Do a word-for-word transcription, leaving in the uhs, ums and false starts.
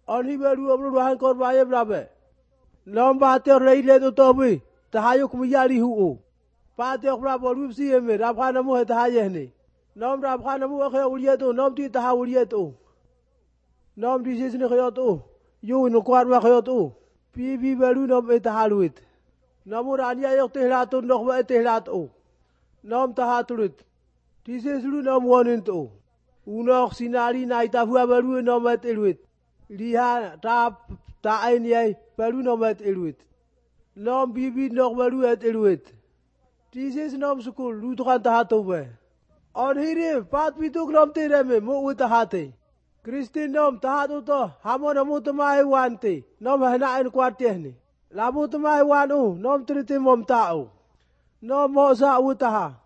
Oni baru ablu bahan kor baye brabe. Nom bahate reile to tobi. Tahayo kumiyali hu. Pate brabo rupsi eme rabkhana mu tahaye ne. Nom rabkhana mu akhe uliyeto nom ti taha uliyeto. Nom di sisne khayoto. Yo no kwar wa khayoto. Pi bi baru nom etahaluit. Namu rania yok tehlato nok wa tehlato. Nom tahatruit. Tiseslu nom woninto. Unok sinari naitafu baru nom eteluit. Liha ta ta ainiai baru nom eteluit. Nom bibi nok baru eteluit. Tises nom sukul lutukan tahato be. On hiri pat pituk nom tereme mo utahate. Kristin nom tahato to hamo namu tamai wante. Nom hana en kwartehni. Lamu tamai wanu nom triti mom tao. Nom mo sa utaha.